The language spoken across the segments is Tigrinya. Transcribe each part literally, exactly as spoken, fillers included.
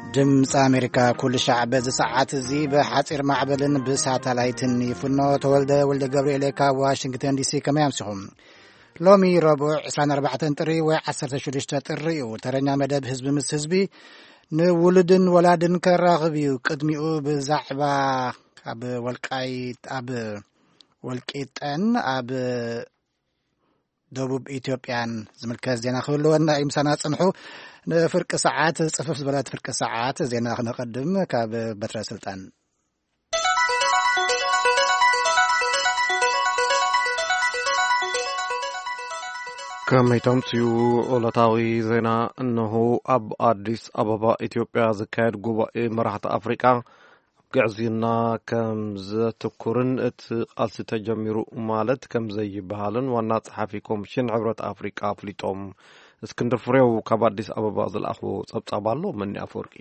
ድምፂ ኣሜሪካ ኩሉ ሻዕበ ዝሰዓት እዚ ብሓፂር ማዕበልን ብሳተላይትን ይፍኖ ተወልደ ወልደ ገብርኤል ካብ ዋሽንግተን ዲሲ ከመይ ኣምሲኹም ሎሚ ረቡዕ عشرين وأربعة ጥሪ ወይ عشرة وستة ጥሪ እዩ ተረኛ መደብ ህዝቢ ምስ ህዝቢ ንውሉድን ወላድን ከራኽብ እዩ ቅድሚኡ ብዛዕባ ኣብ ወልቃይት ኣብ ወልቂጠን ኣብ ደቡብ ኢትዮጵያን ዝምልከት ዜና ክህልወና ይምሳና ጽንሑ ንፍርቂ ሰዓት ጽፍፍ ዝበለት ፍርቂ ሰዓት ዜና ክነቀድም ካብ በትረ ስልጣን ከመይቶም ሲዩ ኦለታዊ ዜና እነሆ ኣብ አዲስ አበባ ኢትዮጵያ ዝካየድ ጉባኤ መራሕቲ አፍሪካ ግዕዝና ከም ዘተኩርን እቲ ቃልሲ ተጀሚሩ ማለት ከም ዘይበሃልን ዋና ጸሓፊ ኮሚሽን ሕብረት አፍሪካ ፍሊጦም እስክንድር ፍሬው ካብ አዲስ አበባ ዝልአኽዎ ጸብጻብ ኣሎ መን አፈወርቂ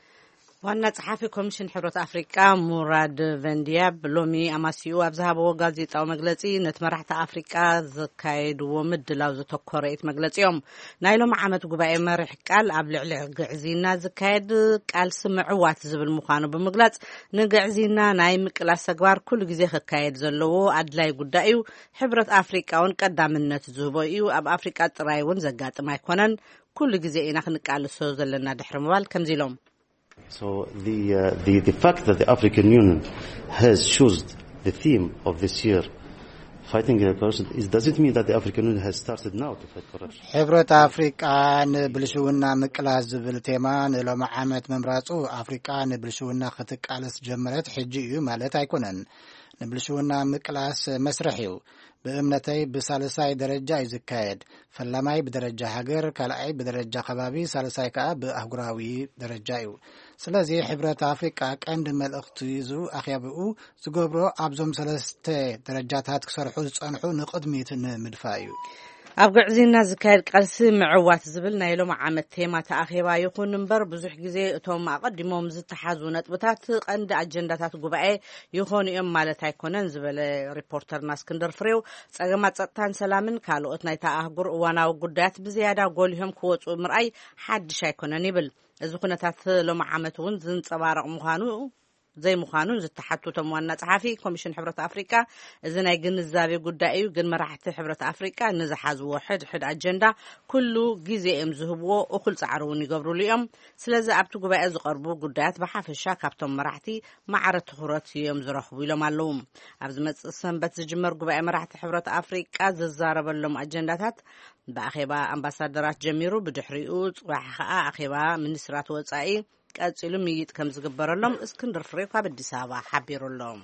ዋና ጸሓፊ ኮሚሽን ሕብረት አፍሪካ ሙራድ ቨንዲያብ ሎሚ አማሲኡ ኣብ ዝሃበዎ ጋዜጣዊ መግለጺ ነቲ መራሕቲ አፍሪካ ዝካየድዎ ምድላው ዘተኮረኢት መግለጺኦም ናይ ሎሚ ዓመት ጉባኤ መሪሕ ቃል ኣብ ልዕሊ ግዕዝና ዝካየድ ቃልሲ ምዕዋት ዝብል ምዃኑ ብምግላጽ ንግዕዝና ናይ ምቅላስ ተግባር ኩሉ ግዜ ክካየድ ዘለዎ ኣድላይ ጉዳይ እዩ ሕብረት አፍሪካ እውን ቀዳምነት ዝህቦ እዩ ኣብ አፍሪካ ጥራይ እውን ዘጋጥም ኣይኮነን ኩሉ ግዜ ኢና ክንቃልሶ ዘለና ድሕሪ ምባል ከምዚ ኢሎም So the, uh, the the fact that the African Union has chosen the theme of this year fighting corruption is does it mean that the African Union has started now to fight corruption? ሕብረት አፍሪካ ንብልሽውና ምቅላስ ዝብል ቴማ ንሎሚ ዓመት መምራጹ አፍሪካ ንብልሽውና ክትቃለስ ጀመረት ሕጂ እዩ ማለት ኣይኮነን ንብልሽውና ምቅላስ መስርሕ እዩ በእምነተይ በሳልሳይ ደረጃ ይዝካየድ ፈላማይ በደረጃ ሀገር ካልአይ በደረጃ ከባቢ ሳልሳይ ከአ በአህጉራዊ ደረጃ እዩ ስለዚህ ሕብረት አፍሪካ ቀንድ መልእኽቲ ይዙ አኺያብኡ ዝገብሮ ኣብዞም ሰለስተ ደረጃታት ክሰርሑ ዝጸንሑ ንቅድሚት ንምድፋ እዩ ኣብ ግዕዝና ዝካየድ ቃልሲ ምዕዋት ዝብል ናይ ሎሚ ዓመት ቴማ ተኣኺባ ይኹን እምበር ብዙሕ ግዜ እቶም ኣቐዲሞም ዝተሓዙ ነጥብታት ቀንዲ ኣጀንዳታት ጉባኤ ይኾኑ እዮም ማለት ኣይኮነን ዝበለ ሪፖርተርና እስክንድር ፍሬው ጸገማት ጸጥታን ሰላምን ካልኦት ናይ ተኣህጉር እዋናዊ ጉዳያት ብዝያዳ ጎሊሆም ክወፁ ምርኣይ ሓድሽ ኣይኮነን ይብል እዚ ኩነታት ሎሚ ዓመት እውን ዝንጸባረቕ ምዃኑ زي مخانون زتحدثوا وانا صحفي كوميشن حبرة أفريقيا إذا نيجن الزابي قدائي وجن مراحة حبرة أفريقيا نزحز واحد حد أجندة كله جزء مذهبوا وكل سعروني قبروا اليوم سلزة أبتو بقى زقربوا قدات بحف الشاك أبتم مراحتي معرض خراتي يوم زرحوا ولا معلوم أبزمت السنبت جمر قبائي مراحة حبرة أفريقيا ززارب لهم أجندات بأخيبا أمباسادرات جميرو بدحريوت وحقا أخيبا منسرات وصائي قاصلو ميت كم زغبرلهم اسكندر فريق بأديس أبابا حبيرلهم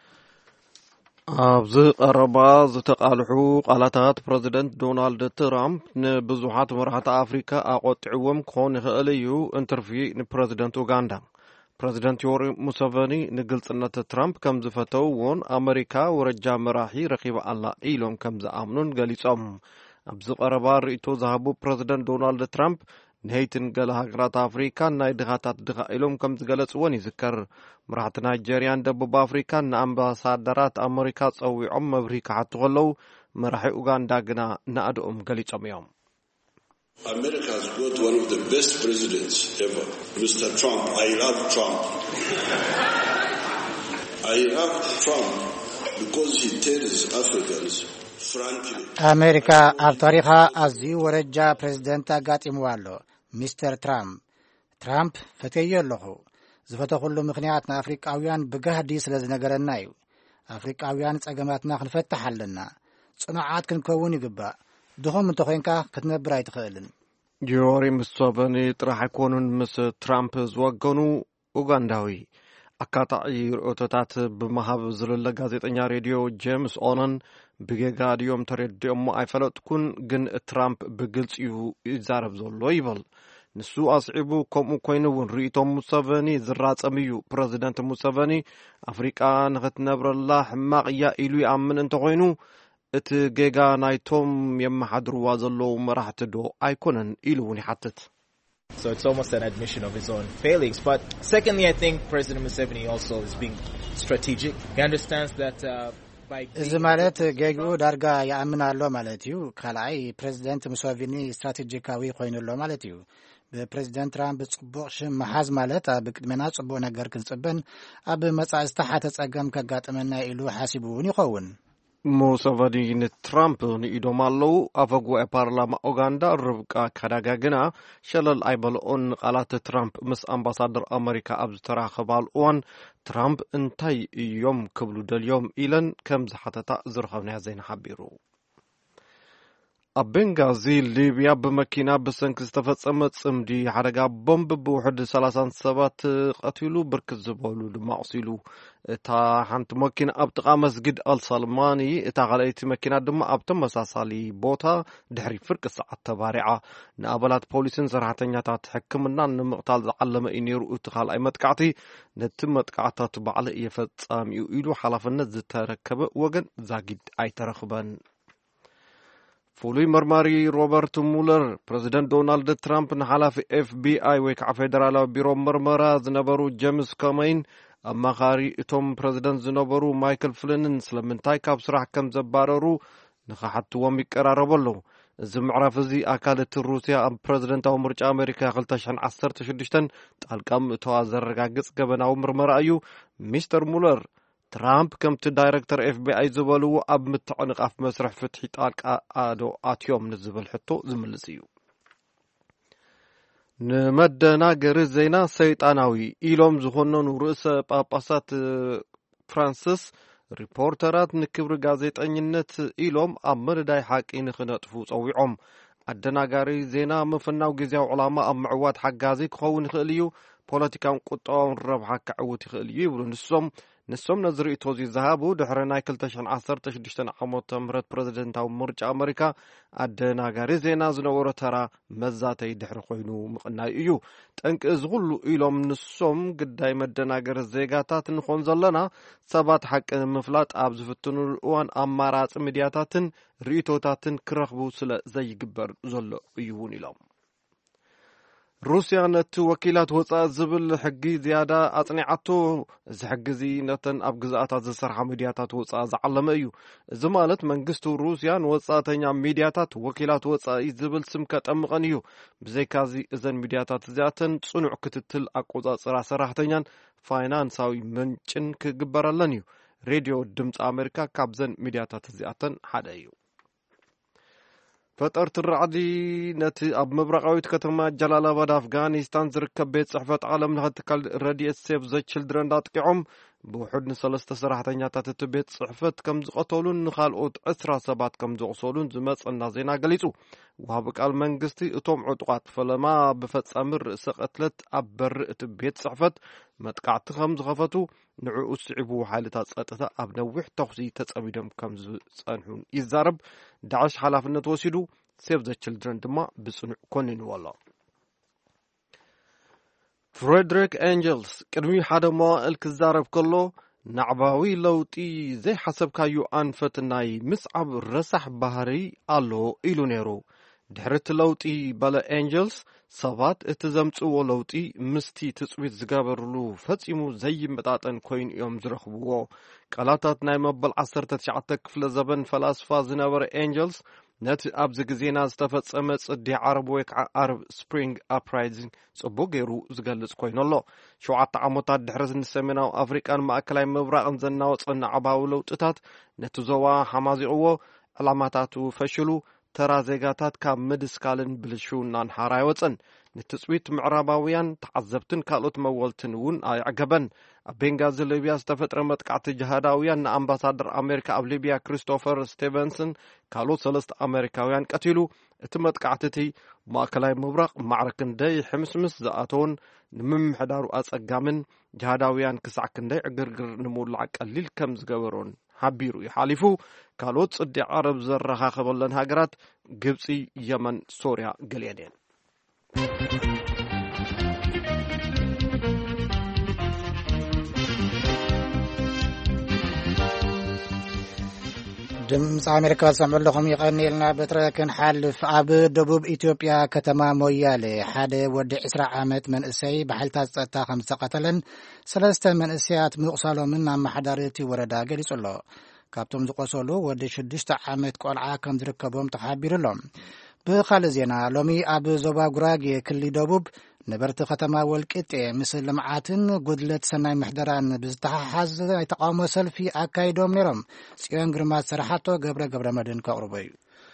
ኣብዚ ቀረባ ዝተቃልሑ ቃላታት ፕሬዚደንት ዶናልድ ትራምፕ ንብዙሓት መራሕቲ አፍሪካ ኣቆጥዕዎም ክኾን ይኽእል እዩ ኢንተርቪ ንፕሬዚደንት ኡጋንዳ ፕሬዚደንት ዮዌሪ ሙሴቬኒ ንግልጽነት ትራምፕ ከም ዝፈተውዎን ኣሜሪካ ወረጃ መራሒ ረኺባ ኣላ ኢሎም ከም ዝኣምኑን ገሊጾም ኣብዚ ቀረባ ርእይቶ ዝሃቡ ፕሬዚደንት ዶናልድ ትራምፕ نهيتن قال هاجرات أفريقيا نايدغاتات دغا إلهم كم تقلت واني ذكر مرحت نيجيريان دبوب أفريقيا نأمباسادرات أمريكا تسوي عم أمريكا حتغلو مرحي أوغندا قنا نأدهم قليت أميوم America has got one of the best presidents ever, Mister Trump. I love Trump. I love Trump because he tells Africans frankly. أمريكا ኣብ ታሪኻ ኣዝዩ ወረጃ ፕሬዝደንት ኣጋጢምዋሎ ሚስተር ትራምፕ ትራምፕ ፈተየ ኣለኹ ዝፈተኹሉ ምኽንያት ንኣፍሪቃውያን ብጋህዲ ስለ ዝነገረና እዩ ኣፍሪቃውያን ጸገማትና ክንፈትሕ ኣለና ጽኑዓት ክንከውን ይግባእ ድኹም እንተኾንካ ክትነብር ኣይትኽእልን ዮዌሪ ሙሴቬኒ ጥራሕ ኣይኮኑን ምስ ትራምፕ ዝወገኑ ኡጋንዳዊ ኣካታዒ ርእቶታት ብምሃብ ዝለለ ጋዜጠኛ ሬድዮ ጄምስ ኦነን ብጌጋ ድዮም ተረዲኦም ኣይፈለጥኩን ግን ትራምፕ ብግልጽ እዩ ይዛረብ ዘሎ ይብል ንሱ ኣስዒቡ ከምኡ ኮይኑ እውን ርእይቶም ሙሴቬኒ ዝራጸም እዩ ፕሬዚደንት ሙሴቬኒ ኣፍሪቃ ንኽትነብረላ ሕማቕ እያ ኢሉ ይኣምን እንተኾይኑ እቲ ጌጋ ናይቶም የመሓድርዋ ዘለዉ መራሕቲ ዶ ኣይኮነን ኢሉ እውን ይሓትት So it's almost an admission of his own failings. But secondly, I think President Museveni also is being strategic. He understands that uh, by... እዚ ማለት ጌግኡ ዳርጋ ይኣምን ኣሎ ማለት እዩ ካልኣይ ፕሬዚደንት ሙሴቬኒ ስትራቴጂካዊ ኮይኑሎ ማለት እዩ ብፕሬዚደንት ትራምፕ ጽቡቕ ሽም መሓዝ ማለት ኣብ ቅድሜና ጽቡቕ ነገር ክንጽብን ኣብ መጻእስታ ሓተ ጸገም ከጋጥመና ኢሉ ሓሲቡ እውን ይኸውን። ሙሰቨኒ ንትራምፕ ንኢዶም ኣለዉ። ኣፈ ጉባኤ ፓርላማ ኡጋንዳ ርብቃ ካዳጋ ግና ሸለል ኣይበልኦን ቃላት ትራምፕ ምስ ኣምባሳደር ኣሜሪካ ኣብ ዝተራኸባሉ እዋን ትራምፕ እንታይ እዮም ክብሉ ደልዮም ኢለን ከም ዝሓተታ ዝረኸብናያ ዜና ሓቢሩ። ኣብ ቤንጋዚ ሊብያ ብመኪና ብሰንኪ ዝተፈጸመ ጽምዲ ሓደጋ ቦምብ ብውሕድ ሰላሳ ሰባት ቀቲሉ ብርክት ዝበሉ ድማ ቆሲሉ። እታ ሓንቲ መኪና ኣብ ጥቓ መስጊድ አልሰልማኒ እታ ካልአይቲ መኪና ድማ ኣብ ተመሳሳሊ ቦታ ድሕሪ ፍርቂ ሰዓት ተባሪዓ። ንኣባላት ፖሊስን ሰራሕተኛታት ሕክምናን ንምቕታል ዝዓለመ እዩ ነይሩ። እቲ ካልኣይ መጥቃዕቲ ነቲ መጥቃዕታት ባዕለ እየፈጻሚኡ ኢሉ ሓላፍነት ዝተረከበ ወገን ዛጊድ ኣይተረኽበን። ፍሉይ መርማሪ ሮበርት ሙለር ፕሬዚደንት ዶናልድ ትራምፕ ንሓላፊ ኤፍቢአይ ወይ ከዓ ፌደራላዊ ቢሮ ምርመራ ዝነበሩ ጄምስ ኮሜይን ኣማኻሪ እቶም ፕሬዚደንት ዝነበሩ ማይክል ፍሊንን ስለምንታይ ካብ ስራሕ ከም ዘባረሩ ንኸሓትዎም ይቀራረቡ ኣለዉ። እዚ ምዕራፍ እዚ ኣካል እቲ ሩስያ ኣብ ፕሬዚደንታዊ ምርጫ ኣሜሪካ ክልተ ሽሕን ዓሰርተ ሽዱሽተ ጣልቃ ምእተዋ ዘረጋግጽ ገበናዊ ምርመራ እዩ። ሚስተር ሙለር ትራምፕ ከምቲ ዳይረክተር ኤፍቢአይ ዝበልዎ ኣብ ምትዕንቃፍ መስርሕ ፍትሒ ጣልቃ ኣዶ ኣትዮም ንዝብል ሕቶ ዝምልስ እዩ። ንመደናገሪ ዜና ሰይጣናዊ ኢሎም ዝኾነኑ ርእሰ ጳጳሳት ፍራንሲስ ሪፖርተራት ንክብሪ ጋዜጠኝነት ኢሎም ኣብ መደዳይ ሓቂ ንኽነጥፉ ፀዊዖም። ኣደናጋሪ ዜና ምፍናው ግዜያዊ ዕላማ ኣብ ምዕዋት ሓጋዚ ክኸውን ይኽእል እዩ፣ ፖለቲካውን ቁጠባውን ረብሓ ክዕውት ይኽእል እዩ ይብሉ ንሶም ንሶም ነዚ ርእቶ እዚ ዝሃቡ ድሕሪ ናይ ክልተ ሽሕን ዓሰርተ ሽዱሽተ ዓመተ ምህረት ፕሬዚደንታዊ ምርጫ ኣሜሪካ ኣደናጋሪ ዜና ዝነበሮ ተራ መዛተይ ድሕሪ ኮይኑ ምቕናይ እዩ። ጠንቂ እዚ ኩሉ ኢሎም ንሶም ግዳይ መደናገሪ ዜጋታት ንኾን ዘለና ሰባት ሓቂ ንምፍላጥ ኣብ ዝፍትንሉ እዋን ኣማራፂ ሚድያታትን ርእቶታትን ክረኽቡ ስለ ዘይግበር ዘሎ እዩ እውን ኢሎም። ሩስያ ነቲ ወኪላት ወፃእ ዝብል ሕጊ ዝያዳ ኣጽኒዓቶ። እዚ ሕጊ እዚ ነተን ኣብ ግዛኣታት ዝሰርሓ ሚድያታት ወፃእ ዝዓለመ እዩ። እዚ ማለት መንግስቲ ሩስያ ንወፃእተኛ ሚድያታት ወኪላት ወፃኢ ዝብል ስም ከጠምቐን እዩ። ብዘይካዚ እዘን ሚድያታት እዚኣተን ጽኑዕ ክትትል ኣቆጻጽራ ሰራሕተኛን ፋይናንሳዊ ምንጭን ክግበረለን እዩ። ሬድዮ ድምፂ ኣሜሪካ ካብዘን ሚድያታት እዚኣተን ሓደ እዩ። ፈጠርቲ ራዕዲ ነቲ ኣብ ምብራቃዊት ከተማ ጀላላባድ ኣፍጋኒስታን ዝርከብ ቤት ጽሕፈት ዓለም ለኸ ትካል ረድኤት ሴቭ ዘ ችልድረን ዳጥቂዖም ብውሕድ ንሰለስተ ሰራሕተኛታት እቲ ቤት ጽሕፈት ከም ዝቐተሉን ንኻልኦት ዕስራ ሰባት ከም ዘቑሰሉን ዝመፀና ዜና ገሊጹ። ወሃቢ ቃል መንግስቲ እቶም ዕጡቃት ፈለማ ብፈጻሚ ርእሰ ቀትለት ኣብ በሪ እቲ ቤት ጽሕፈት መጥቃዕቲ ከም ዝኸፈቱ ንዕኡ ስዒቡ ሓይልታት ጸጥታ ኣብ ነዊሕ ተኹሲ ተጸሚዶም ከም ዝጸንሑን ይዛረብ። ዳዕሽ ሓላፍነት ወሲዱ ሴቭ ዘ ችልድረን ድማ ብጽኑዕ ኮኒንዎ ኣሎ። ፍሬድሪክ ኤንጀልስ ቅድሚ ሓደ መዋእል ክዛረብ ከሎ ናዕባዊ ለውጢ ዘይሓሰብካዩ ኣንፈት ናይ ምስዓብ ረሳሕ ባህሪ ኣሎ ኢሉ ነይሩ። ድሕሪ እቲ ለውጢ በለ ኤንጀልስ ሰባት እቲ ዘምጽዎ ለውጢ ምስቲ ትጽቢት ዝገበርሉ ፈጺሙ ዘይመጣጠን ኮይኑ እዮም ዝረኽብዎ። ቃላታት ናይ መበል ዓሰርተ ትሽዓተ ክፍለ ዘበን ፈላስፋ ዝነበረ ኤንጀልስ ነቲ ኣብዚ ግዜና ዝተፈጸመ ጽዲ ዓረብ ወይ ከዓ ኣረብ ስፕሪንግ ኣፕራይዚንግ ጽቡቕ ገይሩ ዝገልጽ ኮይኑ ኣሎ። ሸውዓተ ዓመታት ድሕሪ ንሰሜናዊ ኣፍሪቃን ማእከላይ ምብራቕን ዘናወፀ ናዕባዊ ለውጥታት ነቲ ዞባ ሓማዚቕዎ፣ ዕላማታቱ ፈሽሉ፣ ተራ ዜጋታት ካብ ምድስካልን ብልሹውናን ሓራ ይወፅን። ንትጽቢት ምዕራባውያን ተዓዘብትን ካልኦት መወልትን እውን ኣይዕገበን። ኣብ ቤንጋዚ ሊብያ ዝተፈጥረ መጥቃዕቲ ጅሃዳውያን ንኣምባሳደር ኣሜሪካ ኣብ ሊብያ ክሪስቶፈር ስቴቨንስን ካልኦት ሰለስተ ኣሜሪካውያን ቀቲሉ። እቲ መጥቃዕቲ እቲ ማእከላይ ምብራቕ ማዕረ ክንደይ ሕምስምስ ዝኣተውን ንምምሕዳሩ ኣጸጋምን ጅሃዳውያን ክሳዕ ክንደይ ዕግርግር ንምውላዕ ቀሊል ከም ዝገበሮን ሓቢሩ ይሓሊፉ። ካልኦት ጽዲ ዓረብ ዘረኻኸበለን ሃገራት ግብፂ፣ የመን፣ ሶርያ ገሊአን እየን። ድምፂ ኣሜሪካ ዝሰምዑ ኣለኹም ይቐኒልና በትረ ክንሓልፍ። ኣብ ደቡብ ኢትዮጵያ ከተማ ሞያሌ ሓደ ወዲ ዒስራ ዓመት መንእሰይ ብሓይልታት ፀጥታ ከም ዝተቐተለን ሰለስተ መንእሰያት ምቁሳሎምን ኣመሓዳሪ እቲ ወረዳ ገሊጹ ኣሎ። ካብቶም ዝቆሰሉ ወዲ ሽዱሽተ ዓመት ቆልዓ ከም ዝርከቦም ተሓቢሩሎም። بخال زينا لومي أب زوبا غراغ كل دبوب نبرت ختما والقط مثل لمعاتن قدلت سناي محدران بزتحاز يتقاوم سلفي أكايدوم نيرم سيان غرمات سرحاتو قبر قبر مدن كأوروبي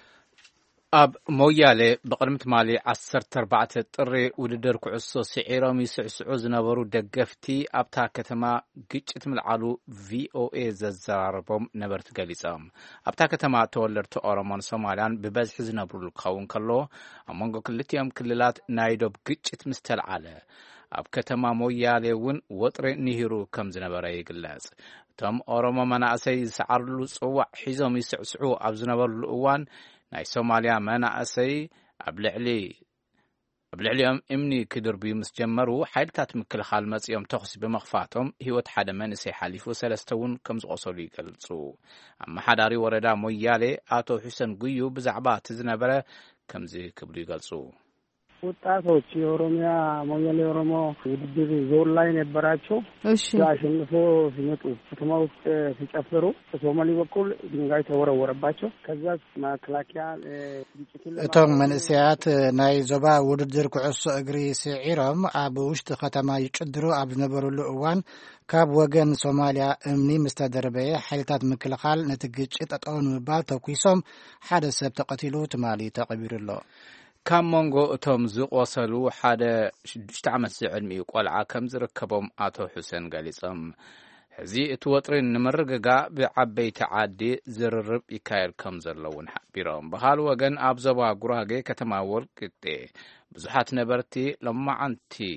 أب مويالي بقرمت مالي عصر تربعة طري وددر كعصو سعيرامي سعسعو زنبرو دقفتي أبتا كتما قيشت ملعالو في او اي ززاربهم نبرت قليسام أبتا كتما تولرت أورمان سوماليان ببزح زنبرو القاون كالو أمانقو كلتيام كللات نايدوب قيشت مستلعالي أب كتما مويالي ون وطري نهيرو كم زنبرا يقلاز تم أورما مناسي سعرلو صوع حيزامي سعسعو أب زنبرو الأوان ناي سوماليا مناسي أبلعلي أبلعلي أم إمني كدربي مسجمرو حيلتات مكلخال مصيوم تخص بمخفاتهم هيوت حدا منسي حليفو سلستون كمز أصولي قلصو أما حداري وردا مويالي آتو حسن قيو بزعبات زنبرا كمزي كبري قلصو ወጣቶች የኦሮሚያ ሞያሌ ኦሮሞ ውድድር ዞን ላይ ነበራቸው እሺ ያሸንፎ ሲመጡ ከተማ ውስጥ ሲጨፍሩ በሶማሌ በኩል ድንጋይ ተወረወረባቸው ከዛ ማክላኪያ እቶም መንእስያት ናይ ዞባ ውድድር ኩዕሶ እግሪ ስዒሮም ኣብ ውሽጢ ከተማ ይጭድሩ ኣብ ዝነበሩሉ እዋን ካብ ወገን ሶማሊያ እምኒ ምስተደረበየ ሓይልታት ምክልኻል ነቲ ግጭት ጠጠው ንምባል ተኩሶም ሓደ ሰብ ተቀቲሉ ትማሊ ተቀቢሩሎ كم مونغو اتوم زقوصلو حدا شدشت عمت زعلمي قلعة كم زركبهم آتو حسين قاليصم هزي اتوطرين نمرققا بعبي تعادي زررب يكاير كم زرلون حبيرهم بحال وغن ابزوا قراغي كتماول كتي بزحات نبرتي لما عنتي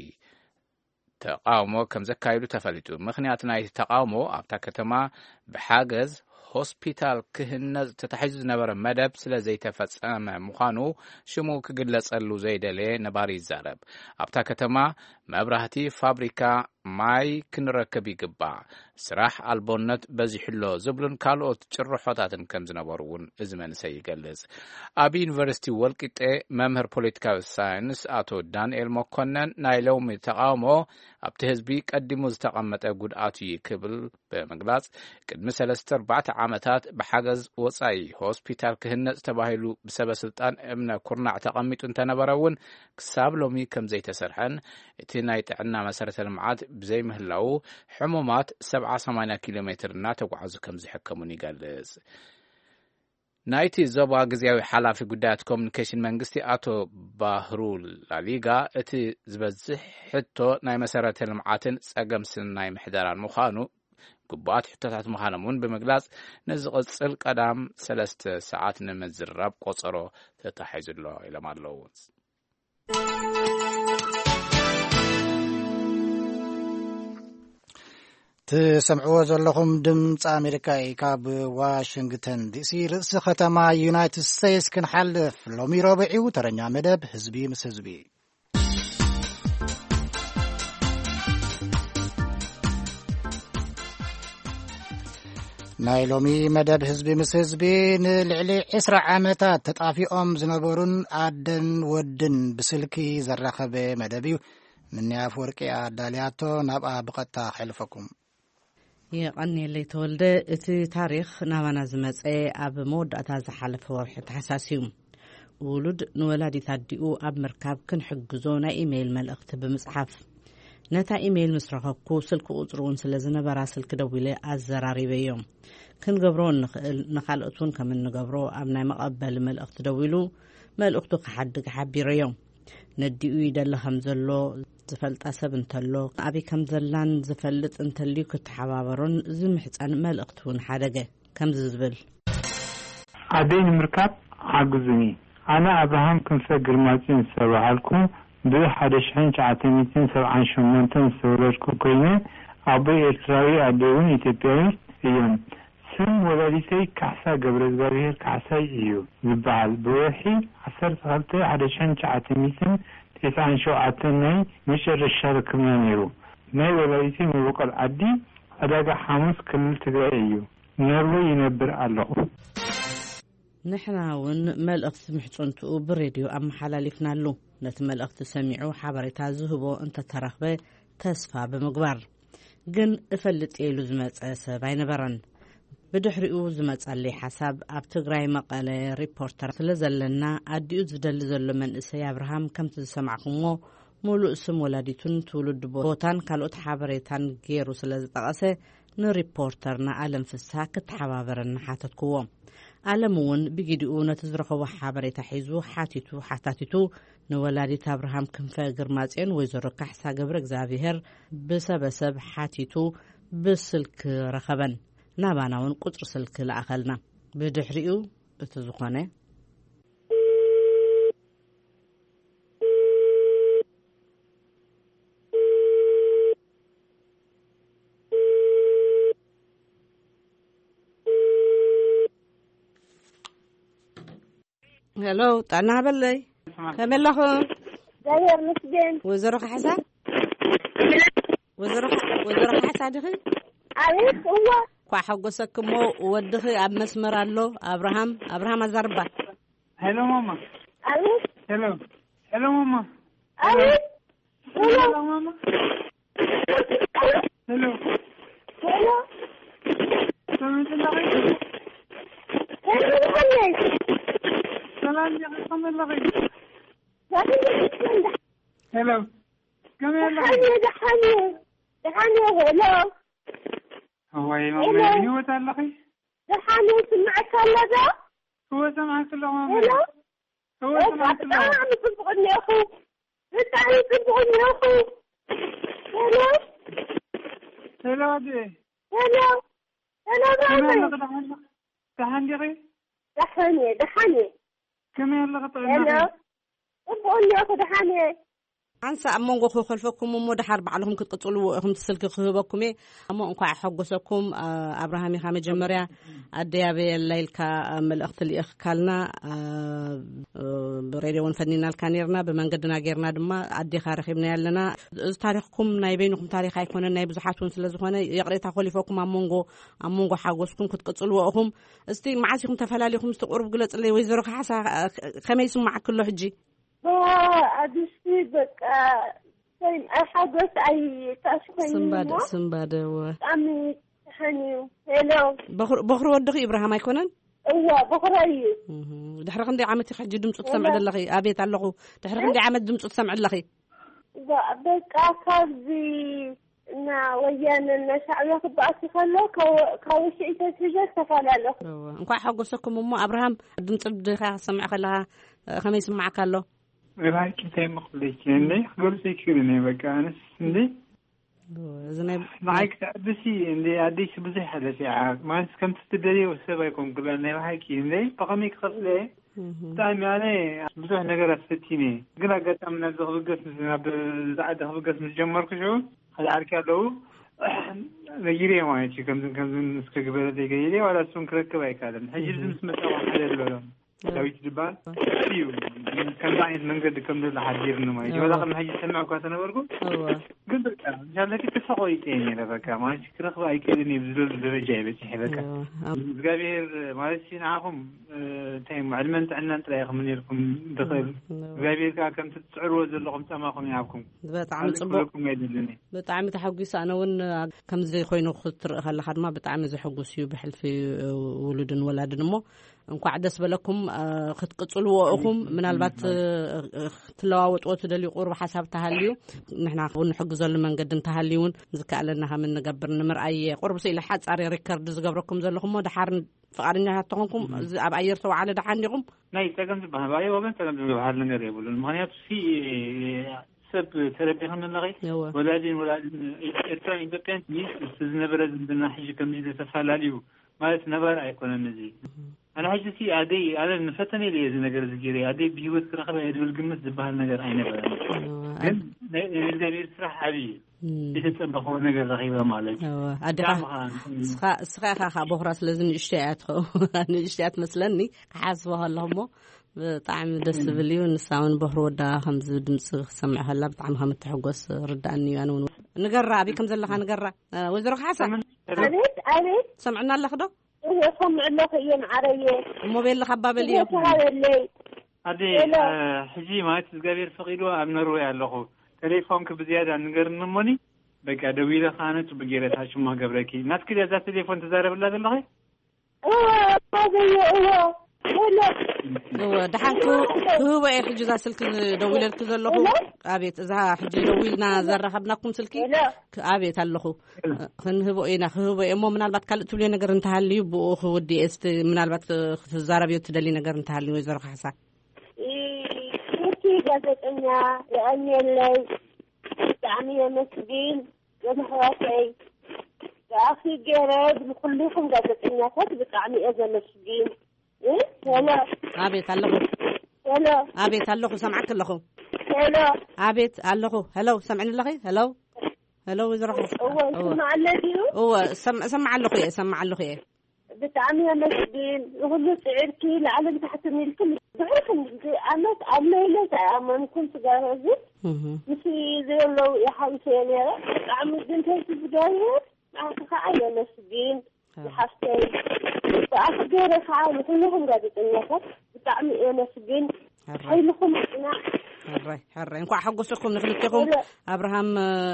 تقاومو كم زكايلو تفلتو مخنياتنا يتقاومو ابتا كتما بحاجز ሆስፒታል ክህነዝ ተታሒዙ ዝነበረ መደብ ስለ ዘይተፈጸመ ምዃኑ ሽሙ ክግለጸሉ ዘይደለ ነባሪ ይዛረብ ኣብታ ከተማ መብራህቲ ፋብሪካ ማይ ክንረከብ ይግባእ ስራሕ ኣልቦነት በዚሕሎ ዝብሉን ካልኦት ጭርሖታትን ከም ዝነበሩውን እዚ መንእሰይ ይገልጽ ኣብ ዩኒቨርሲቲ ወልቂጤ መምህር ፖለቲካዊ ሳይንስ ኣቶ ዳንኤል መኮነን ናይ ሎሚ ተቃውሞ ኣብቲ ህዝቢ ቀዲሙ ዝተቐመጠ ጉድኣቱ ይክብል በመግላጽ ቅድሚ ሰለስተ ኣርባዕተ ዓመታት ብሓገዝ ወጻኢ ሆስፒታል ክህነጽ ተባሂሉ ብሰበስልጣን እምነ ኩርናዕ ተቐሚጡ እንተነበረውን ክሳብ ሎሚ ከም ዘይተሰርሐን እቲ ናይ ጥዕና መሰረተ ልምዓት بزي مهلاو حمومات سبعة ثمانية كيلومتر ناتقعز كم زحكمون يقلز نايتي زبا غزياوي حلافي قدات كومنيكيشن منغستي آتو باهرول لاليغا اتي زبزح حتو ناي مسارات المعاتن ساقمسن ناي محداران مخانو قبات حتوتات مخانمون بمقلاص نزغصل قدام سلست ساعات نمزرب قصرو تتحيز الله إلى مالوز تسمعوا زلكم دمص أمريكا كاب واشنطن دي سي رئيس ختما يونايتد ستيتس كن حلف لومي ربعيو ترنيا مدب حزبي مس حزبي ناي لومي مدب حزبي مس حزبي نلعلي عشر عامتات تطافيهم زنبرون عدن ودن بسلكي زرخبه مدبي من يافورقي عدالياتو نبقى بقطع حلفكم يقني اللي تولد اتي تاريخ نوانا زمصي اب موداتا زحلف ورح تحساسيوم ولد نولادي تاديو اب مركب كنحجزونا ايميل ملأخت بمصحف نتا ايميل مسرخكو سلك قطرون سلازنبرا سلك دويله ازراري بيوم كنغبرون نخالطون كمن نغبرو ابنا مقبل ملأخت دويلو ملأختو كحد حبيريوم نديو يدلهم زلو زفلت أسب انتلو أبي كم زلان زفلت انتليو كتحبابرون زمحتان مالقتون حدقة كم ززبل عدين مركب عقزني أنا أبراهام كنسا قرماتين سوحالكم دو حدشحين شعاتميتين سبعان شمانتين سوراشكو كوينة أبي إسرائيل أدوون إتباري إيان سم ولاديسي كحسا قبرز بارير كحسا إيو زبعال بروحي عصر سغلتي حدشحين شعاتميتين تسعين شو عتناي مشر الشارك كمانيرو ناي ولايتي مبقى العدي أداقى حامس كل تقرأيو نرو ينبر الله نحنا ون ملأخت محجونتو بريديو أم حلاليفنا له نت ملأخت سميعو حبري تازهبو انت ترخبه تسفى بمقبر قن افلت ايلو زمات اسا باين برن بدحرئو زمصالي حساب اب تግራይ መቀለ ሪፖርተር ስለዘለና አዲኡ ዝደል ዘሎ መንእሰይ አብርሃም ከምት ዝሰማዕኩሞ ሙሉእ ስም ወላዲቱን ትውልድ ቦታን ካልኦት ሓበሬታን ገይሩ ስለዝጠቀሰ ንሪፖርተርና አለም ፍስሐ ክትሓባበረና ሓተትክዎ አለምውን ብጊዲኡ ነቲ ዝረኸቦ ሓበሬታ ሒዙ ሓቲቱ ሓታቲቱ ንወላዲት አብርሃም ክንፈ ግርማጽዮን ወይዘሮ ካሕሳ ገብረ እግዚአብሔር ብሰበሰብ ሓቲቱ ብስልክ ረኸበን ናባናውን ቁጥር ስልክ ለአኸልና بدحرئو بتزخانه هلو طعنا بلي كملخو داير مسجن وزرو حسن وزرو وزرو حسن دخل عليك هو وحقوسكمو ودخي اب مسمر الله ابراهام ابراهام زربا هلو ماما الو هلو هلو ماما الو هلو ماما هلو هلو سلام الله سلام يا قسم الله هلو كم يلا دحاني دحاني هلو هو يا ماما هو تعلقي دحاني سمعك هلا ده هو سمعك الله ماما هلو هو سمعك الله انا عم تبغني يا اخو انت عم تبغني يا اخو هلو هلو دي هلو هلو دحاني دحاني غي دحاني دحاني كم يلا قطعنا هلو تبغني يا اخو دحاني عنسى أمونغو خو خلفكم ومدحر بعلهم كتقولوا هم تسلك خبكم أما أنكوا حقوسكم أبراهيم خامة جمرة أديابي الليل كملأخت اللي إخكالنا بريدون فنينا الكانيرنا بمنقدنا غيرنا دما أدي خارخي بنا لنا تاريخكم نايبينكم تاريخ هيكون نايب زحاتون سلازخوانا يقرأ تخلفكم أمونغو أمونغو حقوسكم كتقولوا هم استي معاسكم تفلاليكم استقرب قلت اللي ويزرق حاسة خميس معك كله حجي أدشي بك سيم أحدث أي تشخيص سنباد سنباد و أمي حنيو هلو بخر بخر ودخي إبراهيم يكونن أيوة بخري دحرق عندي عمتي خجي دمص تسمع اللخي أبي تعلقوا دحرق عندي عمت دمص تسمع اللخي بك أكذي نا ويانا النشاء ياخد بأسي خلو كاوش إيسا تجاه تفعله نكوا حقوسكم أمو أبراهام دمص بدخي سمع خلاها خميس معك الله رايك تاي مخليك يعني قول سيكيرني بقى أنا سندي زين معك بسي عندي عديش بزي حدا ساعة ما كم تستدري وسبايكم قبل أنا رايك عندي بقى خلي تايم يعني بزوج نجار ستيني قلنا قد أمنا زغب قسم زعد زغب قسم الجمر كشو هذا عارك له نجيري ما يجي كم كم نسك قبل ذيك يجي ولا سون كرك بايك هذا حجر زمس متى واحد لولهم لويت جبال فيو كان بعيد من قد كم ذا حجر إنه يجي ولا قم حجر سمع كواسنا برضو قلت لك إن شاء الله كنت تفقوي تاني لذا ما يجي كرك بايك اللي يبذل درجة بس حبك قابير ما يصير عاهم تايم معلمين عنا أنت لا يخمن لكم دخل قابير كم تسعر وزل لكم سماكم يعكم بتعمل صبح بتعمل تحقيس أنا ون كم زي خوينو خطر خلا خد ما بتعمل زي حقوسيو بحل في ولد ولاد نمو انكو عدس بلكم خد قصلوا أخم من البات تلاوت وتدلي قرب حساب تهليو نحن نحجز لمن قدم تهليون ذكاء لنا من نجبر نمر أي قرب سيل حد صار ريكارد زجبركم زلهم ودحرن فقرنا هتقومكم أب أيرتوا على دحنيكم ناي تكلم بها باي وبنت تكلم بها لنا ريبول المهنيات في سب تربيهم النغي ولادين ولادين إرتاع إندبندنت ميس استزنا برز بدنا حاجة كم جديد تفعلاليو ما يسنبر أيكون النزي أنا حاجة في عادي أنا نفتني لي إذا نجار زجيري عادي بيوت كرخبة يدول جمس زبها النجار أين بقى كن نقدر يسرح حبي يتسبخوا نجار رخيبة مالك عادي سخا سخا خا بخرس لازم نشتاعت خو نشتاعت مثلني حاسبها اللهم طعم دس بليون ساون بحر ودا خمس دمس سمع هلا بطعم هم تحقوس رداني أنا نقرأ بكم زلها نقرأ وزرق حسن أريد أريد سمعنا الله خده هو سمع الله خيام عريه موبيل خباب اليوم هذه حجي ما تزقابير فقيلوا أبنروي على تليفون كبزيادة نقر نموني بقى دويلة خانت وبقيرة هاشم ما قبلكي ناس كده ذات تليفون تزارب الله بالله اه هذا هو دحانكو هو اي حجي ذا سلك دويل لك زلخو ابيت اذا حجي دويلنا زرخبناكم سلكي ابيت اللخو خن هو اينا هو امو منالبات كالتو لي ነገር እንታልዩ بو ودي است منالبات تزاربيو تدلي ነገር እንታልዩ ويزرو حسن اي ጋዜጠኛ ያኔ ላይ تعمي مسجين جمهوري اخي جراد كلكم ጋዜጠኛታት بتعمي اذا مسجين ايه هلا ابيت اللخو هلا ابيت اللخو سمعك اللخو هلا ابيت اللخو هلو سمعني اللخي هلو هلو ويزرو هو سمع الذي هو سمع سمع اللخي سمع اللخي بتعمي مسجين يقول له سعرتي لعلم تحت الكل بعرف عملت عملت عمل كنت جاهزة مش زي لو يا حبيبي يا عملت انت في البداية معك عيا مسجين حفتي فأخذ فعال كلهم قاعدين بتعمي مسجين حيلكم اقناع حري حري انكو حقوسكم نخلتكم ابراهام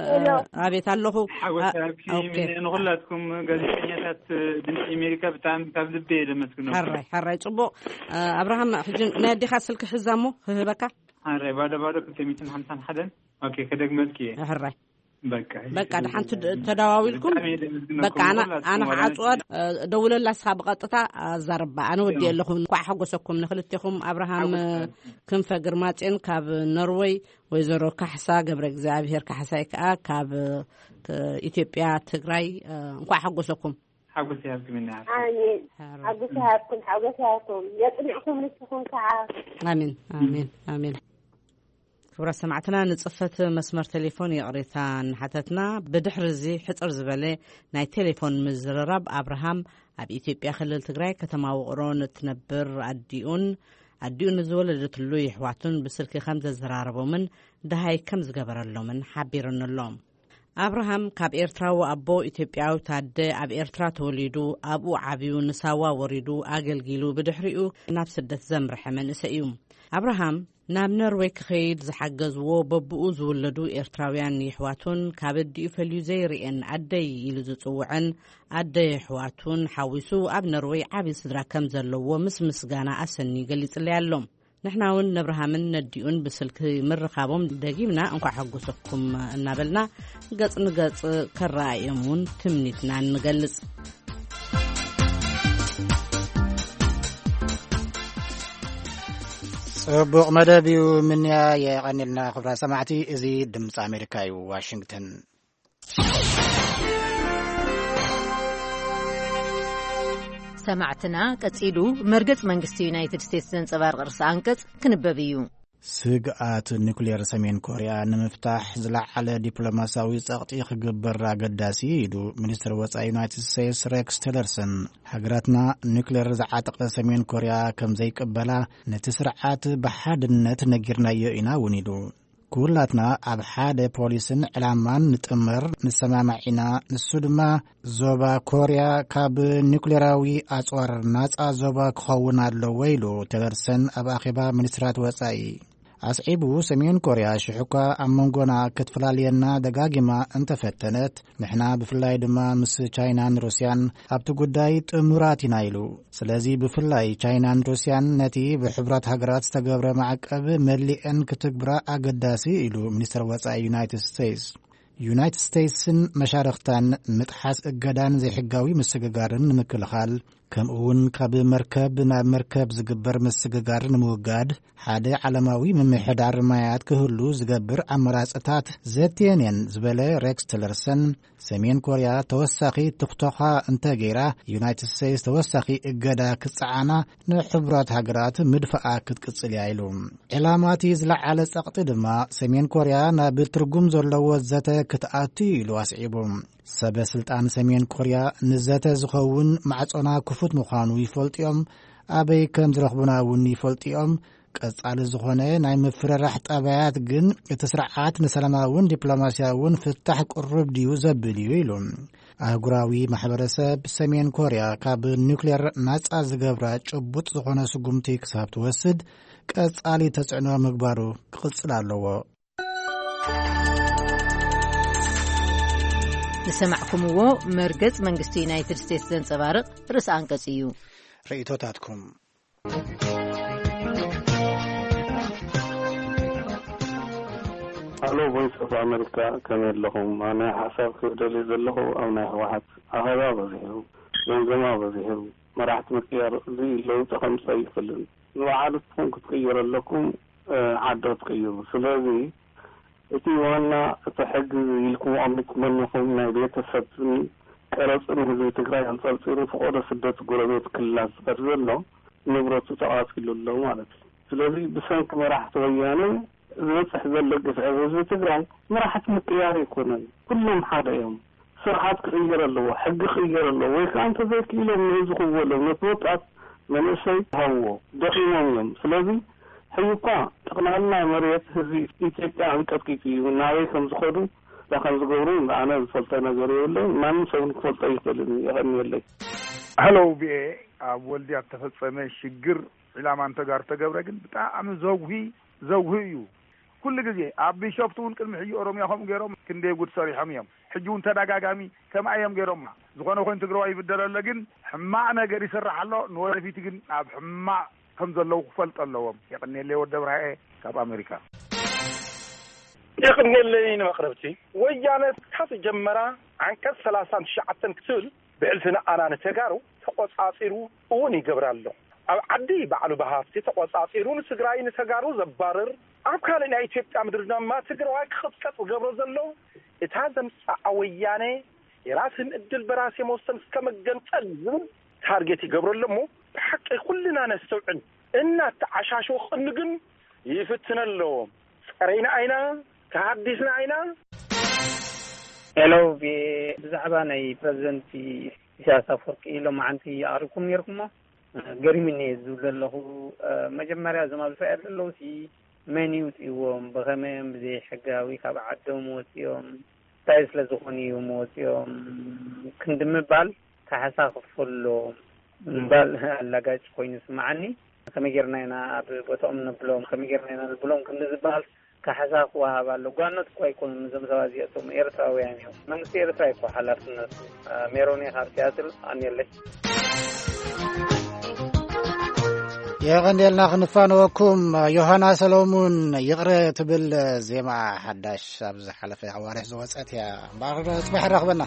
ابيت اللهو اوكي نغلاتكم غازيتنيات دنس امريكا بتاع كاب دبي لمسكنو حري حري صبو ابراهام حجن نادي خاصلك حزامو هبكا حري بعد بعد كنت مية وخمسين حدا اوكي كدغملكي حري بقى بقى دحان تداواويلكم بقى انا انا عصود دولله اسحاب قطتا زربا انا ودي لكم كو حقوسكم نخلتكم ابراهام كنف غرماطين كاب نروي ويزرو كحسا غبر እግዚአብሔር كحساي كا كاب ኢትዮጵያ ትግራይ እንኳ حقوسكم حقوس يابكم الناس امين حقوس يابكم حقوس يابكم يطلعكم لكم كعا امين امين امين كبر سمعتنا نصفت مسمر تليفون يقريتان حتتنا بدحرزي حصر زبله ناي تليفون مزررب ابراهام اب ኢትዮጵያ خلل ትግራይ ከተማ ወቅሮን ትነብር አዲኡን አዲኡን ዝወለደትሉ ይሕዋቱን በስልክ ከም ዘዘራረቦምን ደሃይ ከም ዝገበረሎምን ሓቢርንሎም አብርሃም ካብ ኤርትራው አቦ ኢትዮጵያው ታደ ኣብ ኤርትራ ተወሊዱ አብኡ ዓቢዩ ንሳዋ ወሪዱ አገልግሉ በድሕሪኡ ናብ ስደት ዘምርሐ መንእሰይ እዩ አብርሃም ናብ ኖርዌይ ክኸይድ ዝሓገዝዎ በብኡ ዝወለዱ ኤርትራውያን ይሕዋቱን ካብ ዲኡ ፈልዩ ዘይርአን ኣደይ ኢሉ ዝፅውዐን ኣደይ ይሕዋቱን ሓዊሱ ኣብ ኖርዌይ ዓቢ ስድራ ከም ዘለዎ ምስ ምስጋና ኣሰኒ ገሊጽልይ ኣሎም نحن ون نبرهامن نديون بسلك مرخابهم دقيمنا انكو حقوسكم النابلنا قط نقط كرايمون تمنيتنا نقلص صبوق مدبيو من يا يغنلنا خبر سمعتي ازي دمص امريكاي واشنطن سمعتنا قصيدو مرغص منግስት ዩናይትድ ስቴትስ ዘንጸባር ቅርስ አንቀጽ ክንበብዩ ስግአት ኒኩሌር ሰሜን ኮሪያ ንምፍታሕ ዝለዓለ ዲፕሎማሲያዊ ጸቕጢ ክግበር አገዳሲ ኢሉ ሚኒስትር ወጻኢ ዩናይትድ ስቴትስ ሬክስ ቲለርሰን ሃገራትና ኒኩሌር ዝዓጠቐ ሰሜን ኮሪያ ከም ዘይቅበላ ነቲ ስርዓት በሓድነት ነጊርናዮ ኢና ውኒዱ ኩላትና ኣብ ሓደ ፖሊስን ዕላማን ንጥምር ንሰማማዒና ንሱ ድማ ዞባ ኮርያ ካብ ኒኩሌራዊ ኣጽዋር ናጻ ዞባ ክኸውን ኣለዎ ኢሉ ቲለርሰን ኣብ ኣኼባ ሚኒስትራት ወጻኢ ኣስዒቡ ሰሜን ኮርያ ሽሑኳ ኣብ መንጎና ክትፈላለየና ደጋጊማ እንተፈተነት ንሕና ብፍላይ ድማ ምስ ቻይናን ሩስያን ኣብቲ ጉዳይ ጥሙራት ኢና ኢሉ ስለዚ ብፍላይ ቻይናን ሩስያን ነቲ ብሕብራት ሃገራት ዝተገብረ ማዕቀብ መሊአን ክትግብራ ኣገዳሲ ኢሉ ሚኒስትር ወጻኢ ዩናይትድ ስቴትስ ዩናይትድ ስቴትስን መሻርክታን ምጥሓስ እገዳን ዘይሕጋዊ ምስግጋርን ንምክልኻል ከምኡውን ካብ መርከብ ናብ መርከብ ዝግበር ምስግጋር ንምውጋድ ሓደ ዓለማዊ ምምሕዳር ማያት ክህሉ ዝገብር ኣመራጽታት ዘትየንን ዝበለ ሬክስ ቲለርሰን ሰሜን ኮርያ ተወሳኺ ትኽቶኻ እንተገይራ ዩናይትድ ስቴትስ ተወሳኺ እገዳ ክጽዓና ንሕብራት ሃገራት ምድፈኣ ክትቅጽል ኢሉ ዕላማቲ ዝለዓለ ጸቕጢ ድማ ሰሜን ኮርያ ናብ ትርጉም ዘለዎ ዘተ ክትኣቱ ኢሉ ኣስዒቡ ሰበስልጣን ሰሜን ኮርያ ንዘተ ዝኸውን ማዕጾና ክፉት ምዃኑ ይፈልጥዮም ኣበይ ከም ዝረኽቡና እውን ይፈልጥዮም ቀጻሊ ዝኾነ ናይ ምፍረራሕ ጠባያት ግን እቲ ስርዓት ንሰላማውን ዲፕሎማሲያውን ፍታሕ ቁርብ ድዩ ዘብል እዩ ኢሉ ኣህጉራዊ ማሕበረሰብ ሰሜን ኮርያ ካብ ኒኩሌር ናጻ ዝገብራ ጭቡጥ ዝኾነ ስጉምቲ ክሳብ ትወስድ ቀጻሊ ተጽዕኖ ምግባሩ ክቕጽል ኣለዎ ዝሰማዕኩምዎ መርገጽ መንግስቲ ዩናይትድ ስቴትስ ዘንጸባርቕ ርእሰ አንቀጽ እዩ። ርእይቶታትኩም አሎ ቮይስ ኦፍ አሜሪካ ከመይ ኣለኹም? ኣነ ሓሳብ ክብደል ዘለኹ ኣብ ናይ ህወሓት ኣኸባ በዚሑ ገንዘማ በዚሑ መራሕቲ ምክያር እዚ ለውጢ ከምፀ ይኽእልን ንባዕልትኩም ክትቅይሩ ኣለኩም ዓዶ ትቅይሩ። ስለዚ እቲ ዋና እቲ ሕጊ ኢልኩም ኣሚት መንኹም ናይ ቤተሰብን ቀረፅን ህዝቢ ትግራይ አንጸርፂሩ ፍቆዶ ስደት ጎረቤት ክልላት ዝፈር ዘሎ ንብረቱ ተቃፂሉ ኣሎ ማለት እዩ። ስለዚ ብሰንኪ መራሕቲ ወያነ ዝበፅሕ ዘሎ ግፍዒ ህዝቢ ትግራይ መራሕቲ ምክያር ይኮነን፣ ኩሎም ሓደ እዮም። ስርዓት ክቅየር ኣለዎ፣ ሕጊ ክቅየር ኣለዎ። ወይ ከዓ እንተዘይክኢሎም ንህዝቢ ክበሎም ነቲ ወጣት መንእሰይ ሃዎ ደኺሞም እዮም። ስለዚ ሕዩኳ ጠቕላላ መሬት ህዝቢ ኢትዮጵያ አንቀጥቂጥ እዩ። ናበይ ከም ዝኸዱ ከም ዝገብሩ ኣነ ዝፈልጦ ነገር የለን። ማንም ሰብ ክፈልጦ ይኽእልን ይኽእልየለይ። ሄሎ ቢኤ ኣብ ወልድያ ተፈጸመ ሽግር ዕላማ እንተጋር ተገብረ ግን ብጣዕሚ ዘውሂ ዘውሂ እዩ። ኩሉ ግዜ ኣብ ቢሾፍቱ እውን ቅድሚ ሕጂ ኦሮሚያ ከምኡ ገይሮም ክንደይ ጉድ ሰሪሖም እዮም። ሕጂ እውን ተደጋጋሚ ከማዮም ገይሮም ዝኾነ ኮይኑ ትግራዋይ ይብደል ኣሎ፣ ግን ሕማቅ ነገር ይስራሕ ኣሎ። ንወደፊት ግን ኣብ ሕማቅ ከም ዘለዉ ክፈልጥ ኣለዎም። የቕኒለይ ወደ ብርሃኤ ካብ ኣሜሪካ የቕኒለይ ንመቕረብቲ ወያነ ካስ ጀመራ አንቀጽ ሰላሳ ትሽዓተ ክትብል ብዕልፍና ኣናነ ተጋሩ ተቆጻጺሩ እውን ይገብራሎ። ኣብ ዓዲ ባዕሉ ባሃፍቲ ተቆጻጺሩ ንትግራይ ንተጋሩ ዘባርር ኣብ ካልእ ናይ ኢትዮጵያ ምድር ድማ ትግራዋይ ክኽጥቀጥ ዝገብሮ ዘሎ እታ ዘምጻእ ወያነ የራስን እድል በራስ የመወሰን እስከ መገንጠል ዝብል ታርጌት ይገብረሎ እሞ ብሓቂ ኩልና ነስተውዕል እናተዓሻሾ ክንግን ይፍትነሎ። ፀረይና አይና ከሐዲስና አይና ሄሎ ብዛዕባ ናይ ፕሬዚደንት ኢሳያስ አፈወርቂ ሎማዓንቲ ኣቕሪብኩም ነርኩሞ ገሪምኒ ዝብል ዘለኹ መጀመርያ ዘማልፈ ያለው ሲ መን ይውፅዎም ብኸመይም ብዘይ ሕጋዊ ካብ ዓዶም ወፂኦም እንታይ ስለ ዝኾኑ እዩ ወፂኦም ክንድምባል ካሓሳኽፈሎ ምባል ኣላጋጭ ኮይኑ ስማዓኒ ከመይ ጌርና ኢና ኣብ ቦታኦም ንብሎም ከመይ ጌርና ኢና ንብሎም ክንዝባል ካሓሳኽ ወሃብ ኣሎ። ጓኖት እኳ ኣይኮኑን እዞም ሰባት እዚኣቶም ኤርትራውያን እዮም። መንግስቲ ኤርትራ እኳ ሓላፍነቱ ሜሮኔ ካብ ትያትር ኣንየለይ የቀንዴልና ክንፋንወኩም ዮሐና ሰሎሙን ይቕረ ትብል ዜማ ሓዳሽ ኣብ ዝሓለፈ ኣዋርሕ ዝወፀት እያ። እምበር ፅባሕ ረኽበና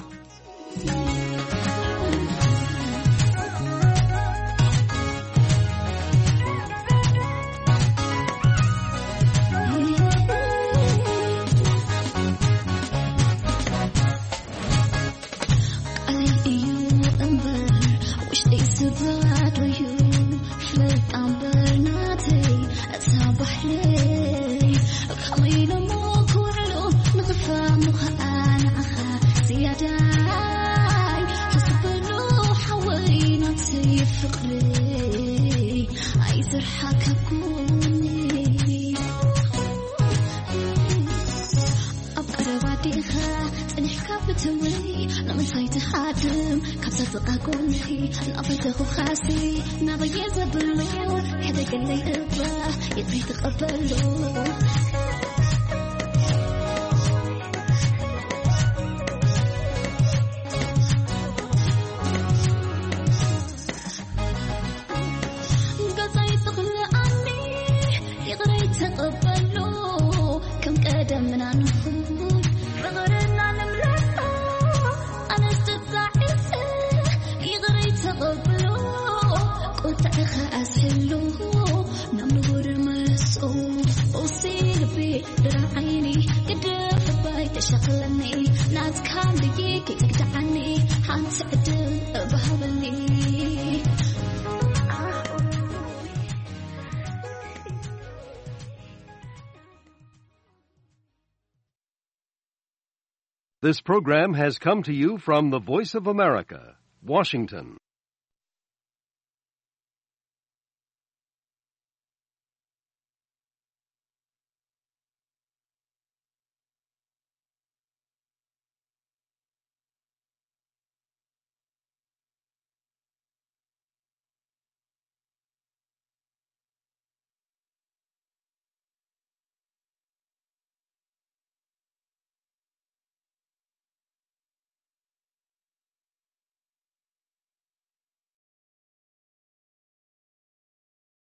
This program has come to you from the Voice of America, Washington.